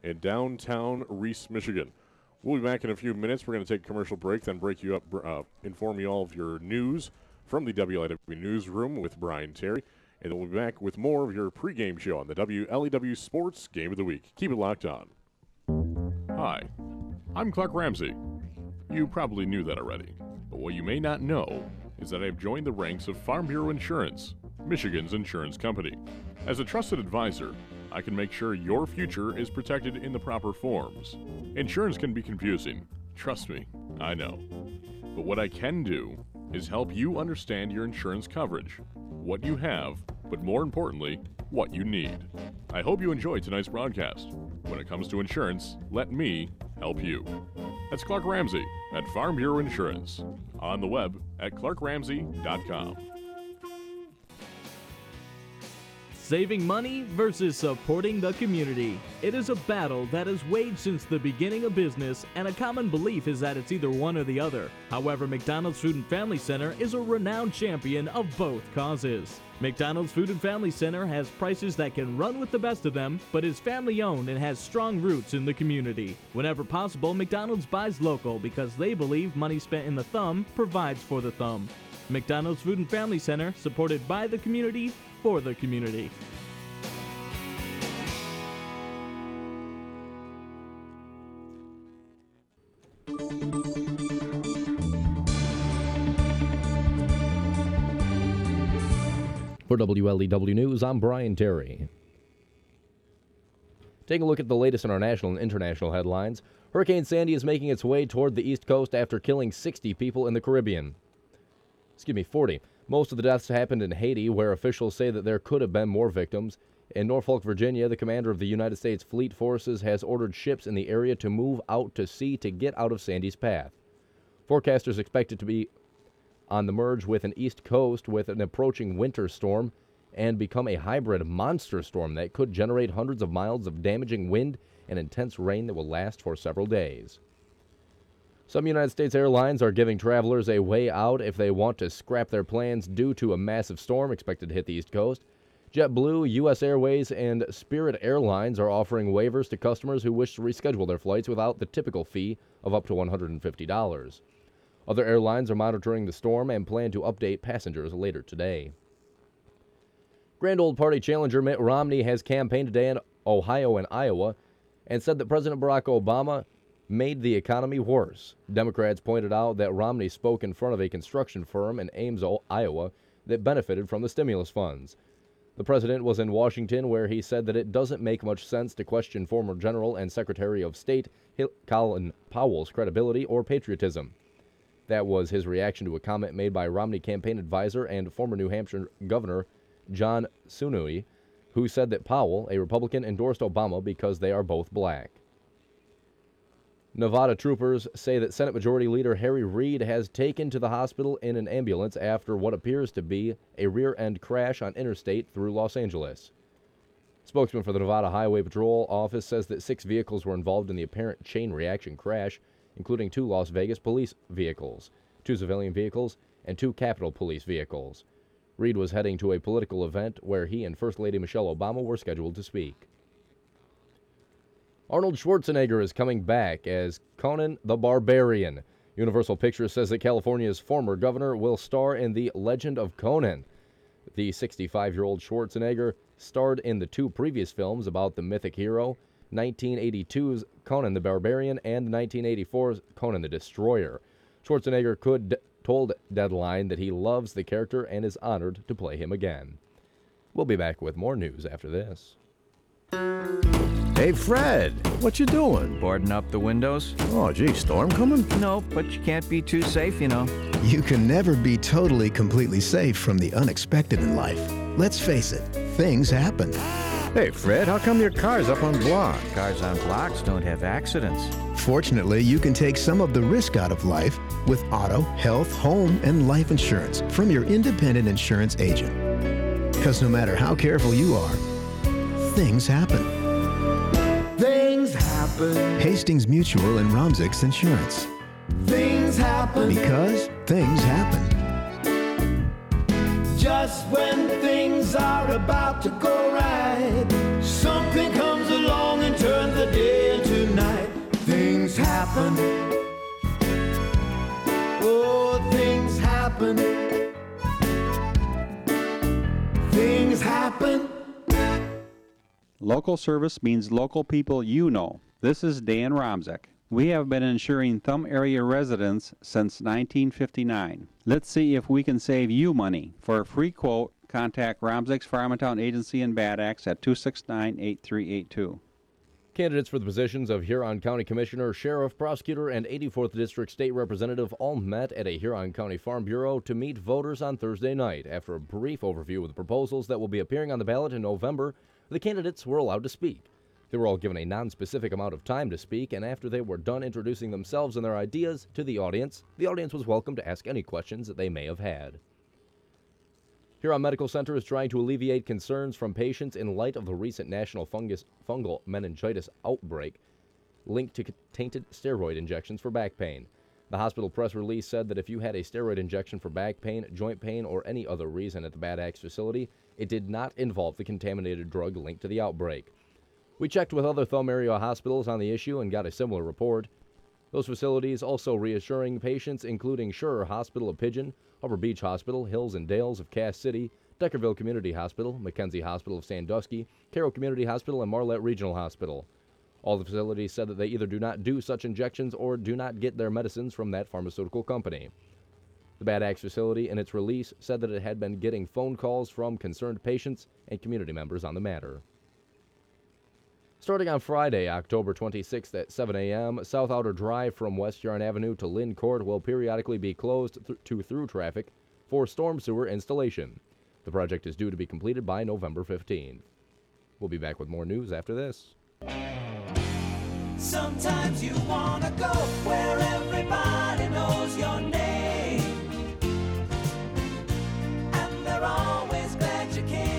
in downtown Reese, Michigan. We'll be back in a few minutes. We're going to take a commercial break, then break you up, inform you all of your news from the WLEW newsroom with Brian Terry. And then we'll be back with more of your pregame show on the WLEW Sports Game of the Week. Keep it locked on. Hi, I'm Clark Ramsey. You probably knew that already, but what you may not know is that I've joined the ranks of Farm Bureau Insurance, Michigan's insurance company. As a trusted advisor, I can make sure your future is protected in the proper forms. Insurance can be confusing. Trust me, I know. But what I can do is help you understand your insurance coverage, what you have, but more importantly, what you need. I hope you enjoy tonight's broadcast. When it comes to insurance, let me help you. That's Clark Ramsey at Farm Bureau Insurance. On the web at clarkramsey.com. Saving money versus supporting the community. It is a battle that has waged since the beginning of business, and a common belief is that it's either one or the other. However, McDonald's Food and Family Center is a renowned champion of both causes. McDonald's Food and Family Center has prices that can run with the best of them, but is family-owned and has strong roots in the community. Whenever possible, McDonald's buys local because they believe money spent in the thumb provides for the thumb. McDonald's Food and Family Center, supported by the community, for the community. For WLEW News, I'm Brian Terry. Taking a look at the latest in our national and international headlines. Hurricane Sandy is making its way toward the East Coast after killing 60 people in the Caribbean. 40. Most of the deaths happened in Haiti, where officials say that there could have been more victims. In Norfolk, Virginia, the commander of the United States Fleet Forces has ordered ships in the area to move out to sea to get out of Sandy's path. Forecasters expect it to be on the merge with an East Coast with an approaching winter storm and become a hybrid monster storm that could generate hundreds of miles of damaging wind and intense rain that will last for several days. Some United States airlines are giving travelers a way out if they want to scrap their plans due to a massive storm expected to hit the East Coast. JetBlue, U.S. Airways, and Spirit Airlines are offering waivers to customers who wish to reschedule their flights without the typical fee of up to $150. Other airlines are monitoring the storm and plan to update passengers later today. Grand Old Party challenger Mitt Romney has campaigned today in Ohio and Iowa and said that President Barack Obama made the economy worse. Democrats pointed out that Romney spoke in front of a construction firm in Ames, Iowa, that benefited from the stimulus funds. The president was in Washington, where he said that it doesn't make much sense to question former General and Secretary of State Colin Powell's credibility or patriotism. That was his reaction to a comment made by Romney campaign advisor and former New Hampshire Governor John Sununu, who said that Powell, a Republican, endorsed Obama because they are both black. Nevada troopers say that Senate Majority Leader Harry Reid has taken to the hospital in an ambulance after what appears to be a rear-end crash on interstate through Los Angeles. Spokesman for the Nevada Highway Patrol Office says that 6 vehicles were involved in the apparent chain reaction crash, including 2 Las Vegas police vehicles, 2 civilian vehicles, and 2 Capitol Police vehicles. Reid was heading to a political event where he and First Lady Michelle Obama were scheduled to speak. Arnold Schwarzenegger is coming back as Conan the Barbarian. Universal Pictures says that California's former governor will star in The Legend of Conan. The 65-year-old Schwarzenegger starred in the 2 previous films about the mythic hero, 1982's Conan the Barbarian and 1984's Conan the Destroyer. Schwarzenegger told Deadline that he loves the character and is honored to play him again. We'll be back with more news after this. Hey, Fred, what you doing? Boarding up the windows? Oh, gee, storm coming? No, but you can't be too safe, you know. You can never be totally, completely safe from the unexpected in life. Let's face it, things happen. Hey, Fred, how come your car's up on block? Cars on blocks don't have accidents. Fortunately, you can take some of the risk out of life with auto, health, home, and life insurance from your independent insurance agent. Because no matter how careful you are, things happen. Things happen. Hastings Mutual and Romsix Insurance. Things happen. Because things happen. Just when things are about to go right, something comes along and turns the day happen. Oh, things happen. Things happen. Local service means local people you know. This is Dan Romzek. We have been insuring Thumb area residents since 1959. Let's see if we can save you money. For a free quote, contact Romzek's Farmington Agency in Bad Axe at 269-8382. Candidates for the positions of Huron County Commissioner, Sheriff, Prosecutor, and 84th District State Representative all met at a Huron County Farm Bureau to meet voters on Thursday night. After a brief overview of the proposals that will be appearing on the ballot in November, the candidates were allowed to speak. They were all given a non-specific amount of time to speak, and after they were done introducing themselves and their ideas to the audience was welcome to ask any questions that they may have had. Huron Medical Center is trying to alleviate concerns from patients in light of the recent national fungal meningitis outbreak linked to tainted steroid injections for back pain. The hospital press release said that if you had a steroid injection for back pain, joint pain, or any other reason at the Bad Axe facility, it did not involve the contaminated drug linked to the outbreak. We checked with other Thumb area hospitals on the issue and got a similar report. Those facilities also reassuring patients, including Schurer Hospital of Pigeon, Upper Beach Hospital, Hills and Dales of Cass City, Deckerville Community Hospital, Mackenzie Hospital of Sandusky, Carroll Community Hospital, and Marlette Regional Hospital. All the facilities said that they either do not do such injections or do not get their medicines from that pharmaceutical company. The Bad Axe facility, in its release, said that it had been getting phone calls from concerned patients and community members on the matter. Starting on Friday, October 26th at 7 a.m., South Outer Drive from West Huron Avenue to Lynn Court will periodically be closed to through traffic for storm sewer installation. The project is due to be completed by November 15th. We'll be back with more news after this. Sometimes you wanna go where everybody knows your name, and they're always glad you came.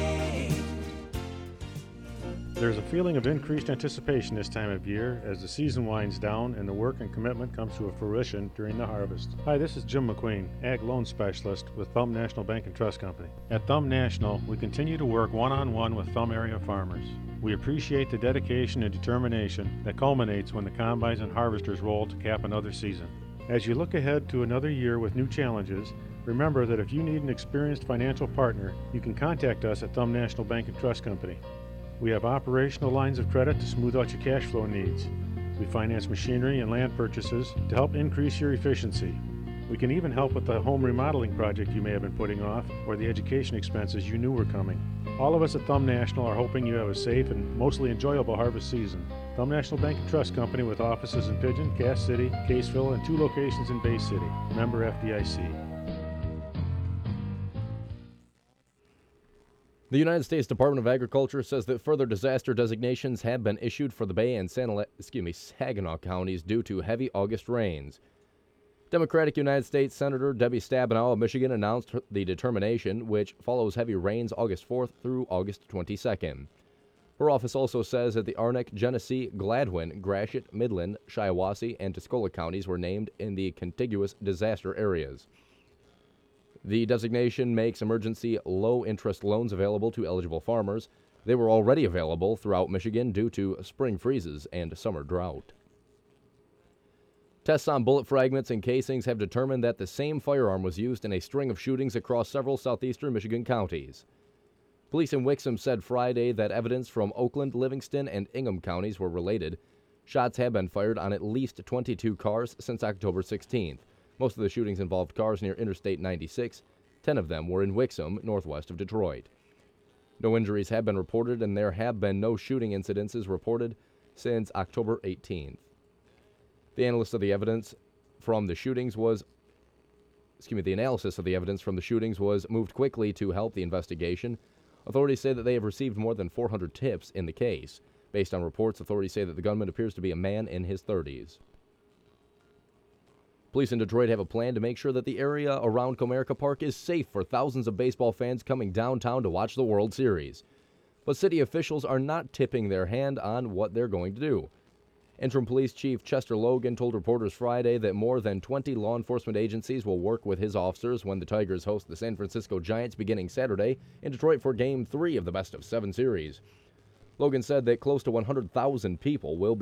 There's a feeling of increased anticipation this time of year as the season winds down and the work and commitment comes to a fruition during the harvest. Hi, this is Jim McQueen, Ag Loan Specialist with Thumb National Bank and Trust Company. At Thumb National, we continue to work one-on-one with Thumb area farmers. We appreciate the dedication and determination that culminates when the combines and harvesters roll to cap another season. As you look ahead to another year with new challenges, remember that if you need an experienced financial partner, you can contact us at Thumb National Bank and Trust Company. We have operational lines of credit to smooth out your cash flow needs. We finance machinery and land purchases to help increase your efficiency. We can even help with the home remodeling project you may have been putting off or the education expenses you knew were coming. All of us at Thumb National are hoping you have a safe and mostly enjoyable harvest season. Thumb National Bank and Trust Company with offices in Pigeon, Cass City, Caseville, and 2 locations in Bay City. Member FDIC. The United States Department of Agriculture says that further disaster designations have been issued for the Bay and Saginaw counties due to heavy August rains. Democratic United States Senator Debbie Stabenow of Michigan announced the determination, which follows heavy rains August 4th through August 22nd. Her office also says that the Arnick, Genesee, Gladwin, Gratiot, Midland, Shiawassee, and Tuscola counties were named in the contiguous disaster areas. The designation makes emergency low-interest loans available to eligible farmers. They were already available throughout Michigan due to spring freezes and summer drought. Tests on bullet fragments and casings have determined that the same firearm was used in a string of shootings across several southeastern Michigan counties. Police in Wixom said Friday that evidence from Oakland, Livingston, and Ingham counties were related. Shots have been fired on at least 22 cars since October 16th. Most of the shootings involved cars near Interstate 96. 10 of them were in Wixom, northwest of Detroit. No injuries have been reported, and there have been no shooting incidences reported since October 18th. The analysis of the evidence from the shootings was moved quickly to help the investigation. Authorities say that they have received more than 400 tips in the case. Based on reports, authorities say that the gunman appears to be a man in his 30s. Police in Detroit have a plan to make sure that the area around Comerica Park is safe for thousands of baseball fans coming downtown to watch the World Series. But city officials are not tipping their hand on what they're going to do. Interim Police Chief Chester Logan told reporters Friday that more than 20 law enforcement agencies will work with his officers when the Tigers host the San Francisco Giants beginning Saturday in Detroit for Game 3 of the best-of-7 series. Logan said that close to 100,000 people will be